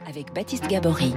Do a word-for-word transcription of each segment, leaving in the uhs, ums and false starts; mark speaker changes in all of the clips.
Speaker 1: Avec Baptiste Gabory.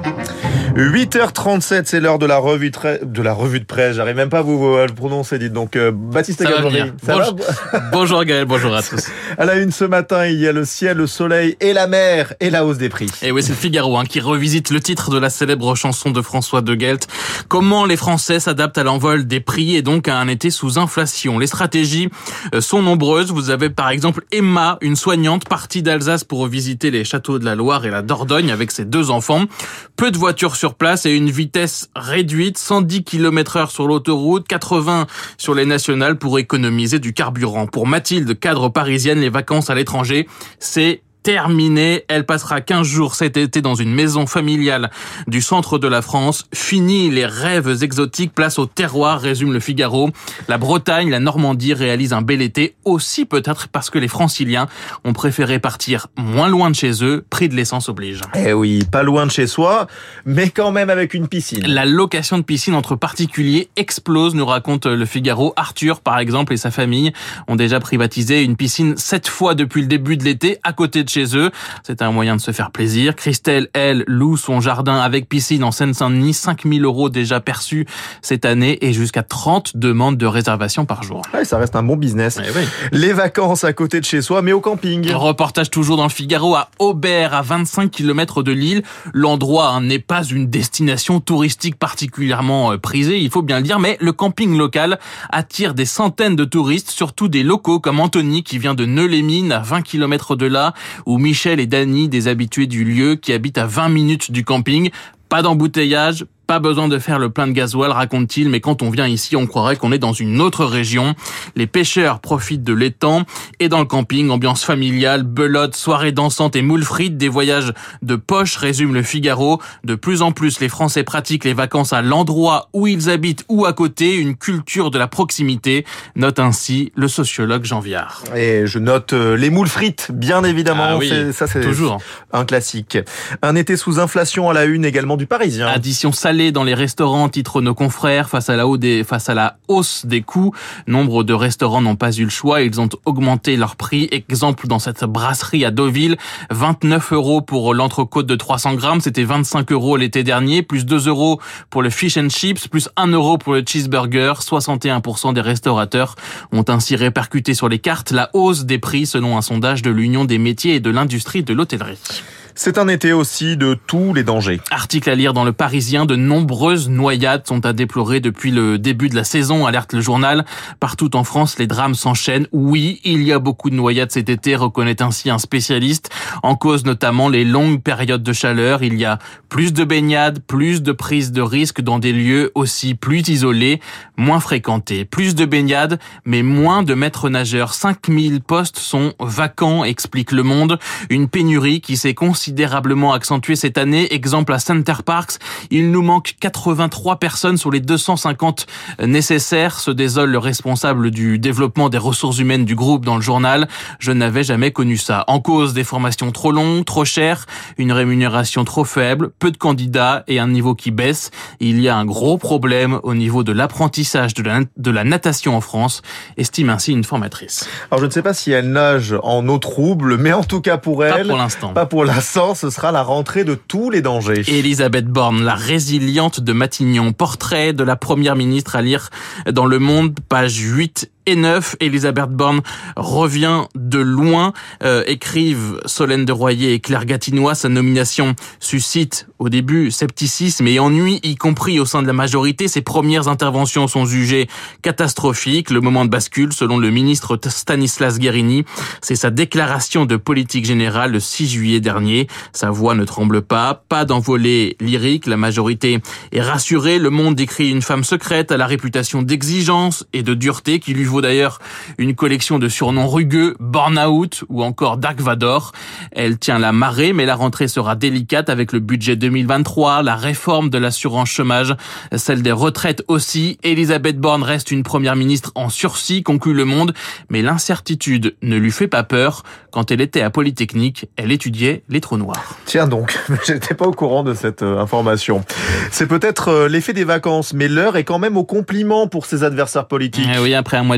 Speaker 2: huit heures trente-sept, c'est l'heure de la revue de, tra... de la revue de presse. J'arrive même pas à vous le prononcer, dites donc. Euh, Baptiste
Speaker 3: Ça
Speaker 2: Gabory.
Speaker 3: va
Speaker 2: Ça
Speaker 3: bonjour...
Speaker 2: va
Speaker 3: bonjour Gaël, bonjour à tous.
Speaker 2: À la une ce matin, il y a le ciel, le soleil et la mer et la hausse des prix.
Speaker 3: Et oui, c'est le Figaro hein, qui revisite le titre de la célèbre chanson de François de Guelt. Comment les Français s'adaptent à l'envol des prix et donc à un été sous inflation. Les stratégies sont nombreuses. Vous avez par exemple Emma, une soignante partie d'Alsace pour visiter les châteaux de la Loire et la Dordogne avec ses deux enfants. Peu de voitures sur place et une vitesse réduite, cent dix kilomètres heure sur l'autoroute, quatre-vingts sur les nationales pour économiser du carburant. Pour Mathilde, cadre parisienne, les vacances à l'étranger, c'est terminée. Elle passera quinze jours cet été dans une maison familiale du centre de la France. Fini les rêves exotiques, place au terroir, résume le Figaro. La Bretagne, la Normandie réalisent un bel été, aussi peut-être parce que les Franciliens ont préféré partir moins loin de chez eux, prix de l'essence oblige.
Speaker 2: Eh oui, pas loin de chez soi, mais quand même avec une piscine.
Speaker 3: La location de piscine entre particuliers explose, nous raconte le Figaro. Arthur, par exemple, et sa famille ont déjà privatisé une piscine sept fois depuis le début de l'été, à côté de chez eux. C'est un moyen de se faire plaisir. Christelle, elle, loue son jardin avec piscine en Seine-Saint-Denis. cinq mille euros déjà perçus cette année et jusqu'à trente demandes de réservation par jour.
Speaker 2: Ouais, ça reste un bon business.
Speaker 3: Eh oui.
Speaker 2: Les vacances à côté de chez soi, mais au camping.
Speaker 3: Reportage toujours dans le Figaro à Aubert, à vingt-cinq kilomètres de Lille. L'endroit hein, n'est pas une destination touristique particulièrement prisée, il faut bien le dire, mais le camping local attire des centaines de touristes, surtout des locaux comme Anthony qui vient de Neux-les-Mines, à vingt kilomètres de là, ou Michel et Dany, des habitués du lieu qui habitent à vingt minutes du camping. Pas d'embouteillage, pas besoin de faire le plein de gasoil, raconte-t-il, mais quand on vient ici, on croirait qu'on est dans une autre région. Les pêcheurs profitent de l'étang et dans le camping, ambiance familiale, belote, soirée dansante et moules frites, des voyages de poche, résume le Figaro. De plus en plus, les Français pratiquent les vacances à l'endroit où ils habitent ou à côté, une culture de la proximité, note ainsi le sociologue Jean Viard.
Speaker 2: Et je note les moules frites, bien évidemment.
Speaker 3: Ah oui,
Speaker 2: c'est, ça, c'est
Speaker 3: toujours
Speaker 2: un classique. Un été sous inflation à la une également du Parisien.
Speaker 3: Addition salée dans les restaurants, titrent nos confrères, face à la hausse des, face à la hausse des coûts. Nombre de restaurants n'ont pas eu le choix, ils ont augmenté leur prix. Exemple dans cette brasserie à Deauville, vingt-neuf euros pour l'entrecôte de trois cents grammes, c'était vingt-cinq euros l'été dernier, plus deux euros pour le fish and chips, plus un euro pour le cheeseburger. soixante et un pour cent des restaurateurs ont ainsi répercuté sur les cartes la hausse des prix selon un sondage de l'Union des métiers et de l'industrie de l'hôtellerie.
Speaker 2: C'est un été aussi de tous les dangers.
Speaker 3: Article à lire dans le Parisien, de nombreuses noyades sont à déplorer depuis le début de la saison, alerte le journal. Partout en France, les drames s'enchaînent. Oui, il y a beaucoup de noyades cet été, reconnaît ainsi un spécialiste. En cause notamment les longues périodes de chaleur. Il y a plus de baignades, plus de prises de risques dans des lieux aussi plus isolés, moins fréquentés. Plus de baignades, mais moins de maîtres nageurs. cinq mille postes sont vacants, explique Le Monde. Une pénurie qui s'est considérée considérablement accentué cette année. Exemple à Center Parcs, il nous manque quatre-vingt-trois personnes sur les deux cent cinquante nécessaires, se désole le responsable du développement des ressources humaines du groupe dans le journal. Je n'avais jamais connu ça. En cause, des formations trop longues, trop chères, une rémunération trop faible, peu de candidats et un niveau qui baisse. Il y a un gros problème au niveau de l'apprentissage de la, de la natation en France, estime ainsi une formatrice.
Speaker 2: Alors je ne sais pas si elle nage en eau trouble, mais en tout cas pour elle,
Speaker 3: pas pour l'instant.
Speaker 2: Pas pour l'instant. Ce sera la rentrée de tous les dangers.
Speaker 3: Elisabeth Borne, la résiliente de Matignon. Portrait de la première ministre à lire dans Le Monde, page huit et neuf. Elisabeth Borne revient de loin, euh, écrivent Solène de Royer et Claire Gatinois. Sa nomination suscite au début scepticisme et ennui, y compris au sein de la majorité. Ses premières interventions sont jugées catastrophiques. Le moment de bascule, selon le ministre Stanislas Guerini, c'est sa déclaration de politique générale le six juillet dernier. Sa voix ne tremble pas, pas d'envolée lyrique. La majorité est rassurée. Le Monde décrit une femme secrète à la réputation d'exigence et de dureté qui lui vaut d'ailleurs une collection de surnoms rugueux, Burnout ou encore Dark Vador. Elle tient la marée, mais la rentrée sera délicate avec le budget deux mille vingt-trois, la réforme de l'assurance chômage, celle des retraites aussi. Elisabeth Borne reste une première ministre en sursis, conclut Le Monde, mais l'incertitude ne lui fait pas peur. Quand elle était à Polytechnique, elle étudiait les trous noirs.
Speaker 2: Tiens donc, j'étais pas au courant de cette euh, information. C'est peut-être euh, l'effet des vacances, mais l'heure est quand même au compliment pour ses adversaires politiques.
Speaker 3: Eh oui, après un mois de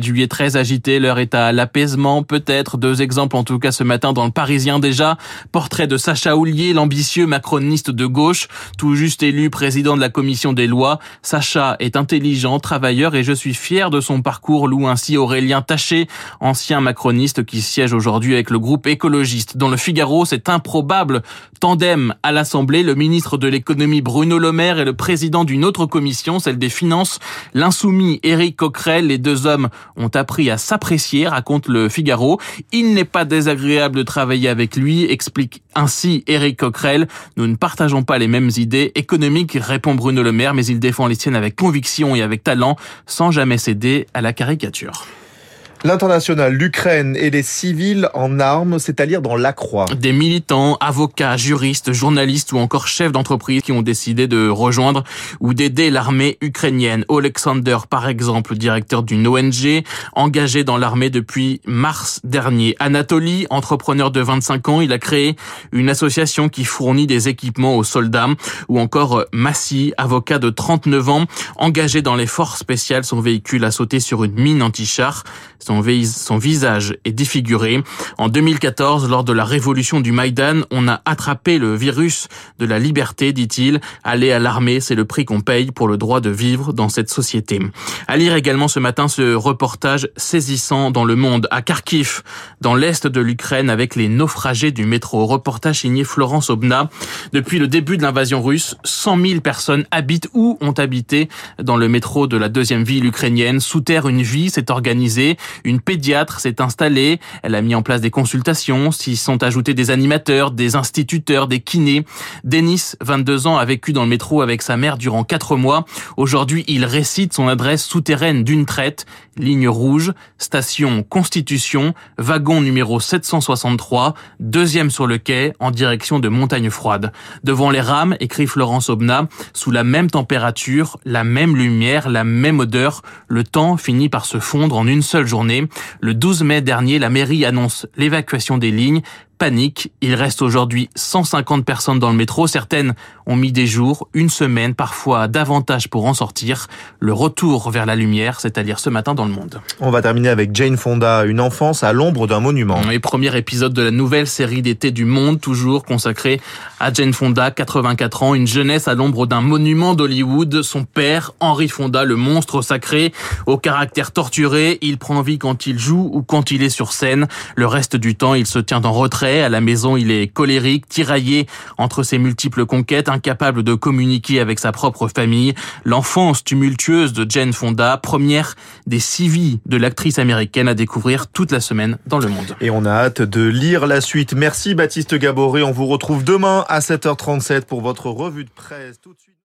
Speaker 3: juillet très agité. L'heure est à l'apaisement, peut-être. Deux exemples, en tout cas, ce matin dans le Parisien déjà. Portrait de Sacha Houlier, l'ambitieux macroniste de gauche, tout juste élu président de la commission des lois. Sacha est intelligent, travailleur et je suis fier de son parcours, loue ainsi Aurélien Taché, ancien macroniste qui siège aujourd'hui avec le groupe écologiste. Dans le Figaro, c'est improbable tandem à l'Assemblée. Le ministre de l'économie Bruno Le Maire et le président d'une autre commission, celle des finances, l'insoumis Éric Coquerel. Les deux hommes ont appris à s'apprécier, raconte le Figaro. Il n'est pas désagréable de travailler avec lui, explique ainsi Éric Coquerel. Nous ne partageons pas les mêmes idées économiques, répond Bruno Le Maire, mais il défend les siennes avec conviction et avec talent, sans jamais céder à la caricature.
Speaker 2: L'international, l'Ukraine et les civils en armes, c'est à lire dans La Croix.
Speaker 3: Des militants, avocats, juristes, journalistes ou encore chefs d'entreprise qui ont décidé de rejoindre ou d'aider l'armée ukrainienne. Alexander, par exemple, directeur d'une O N G, engagé dans l'armée depuis mars dernier. Anatoly, entrepreneur de vingt-cinq ans, il a créé une association qui fournit des équipements aux soldats. Ou encore Massy, avocat de trente-neuf ans, engagé dans les forces spéciales. Son véhicule a sauté sur une mine anti-char. Son, son visage est défiguré. En deux mille quatorze, lors de la révolution du Maïdan, on a attrapé le virus de la liberté, dit-il. Aller à l'armée, c'est le prix qu'on paye pour le droit de vivre dans cette société. À lire également ce matin ce reportage saisissant dans Le Monde. À Kharkiv, dans l'est de l'Ukraine, avec les naufragés du métro. Reportage signé Florence Obna. Depuis le début de l'invasion russe, cent mille personnes habitent ou ont habité dans le métro de la deuxième ville ukrainienne. Sous terre, une vie s'est organisée. Une pédiatre s'est installée, elle a mis en place des consultations, s'y sont ajoutés des animateurs, des instituteurs, des kinés. Denis, vingt-deux ans, a vécu dans le métro avec sa mère durant quatre mois. Aujourd'hui, il récite son adresse souterraine d'une traite, ligne rouge, station Constitution, wagon numéro sept cent soixante-trois, deuxième sur le quai, en direction de Montagne-Froide. Devant les rames, écrit Florence Obna, sous la même température, la même lumière, la même odeur, le temps finit par se fondre en une seule journée. Le douze mai dernier, la mairie annonce l'évacuation des lignes. Panique, il reste aujourd'hui cent cinquante personnes dans le métro. Certaines ont mis des jours, une semaine, parfois davantage pour en sortir. Le retour vers la lumière, c'est à dire ce matin dans Le Monde.
Speaker 2: On va terminer avec Jane Fonda, une enfance à l'ombre d'un monument.
Speaker 3: Et premier épisode de la nouvelle série d'été du Monde, toujours consacrée à Jane Fonda, quatre-vingt-quatre ans, une jeunesse à l'ombre d'un monument d'Hollywood. Son père, Henry Fonda, le monstre sacré, au caractère torturé, il prend vie quand il joue ou quand il est sur scène. Le reste du temps, il se tient en retrait. À la maison, il est colérique, tiraillé entre ses multiples conquêtes, incapable de communiquer avec sa propre famille. L'enfance tumultueuse de Jane Fonda, première des six vies de l'actrice américaine, à découvrir toute la semaine dans Le Monde.
Speaker 2: Et on a hâte de lire la suite. Merci Baptiste Gaboret. On vous retrouve demain à sept heures trente-sept pour votre revue de presse. Tout de suite.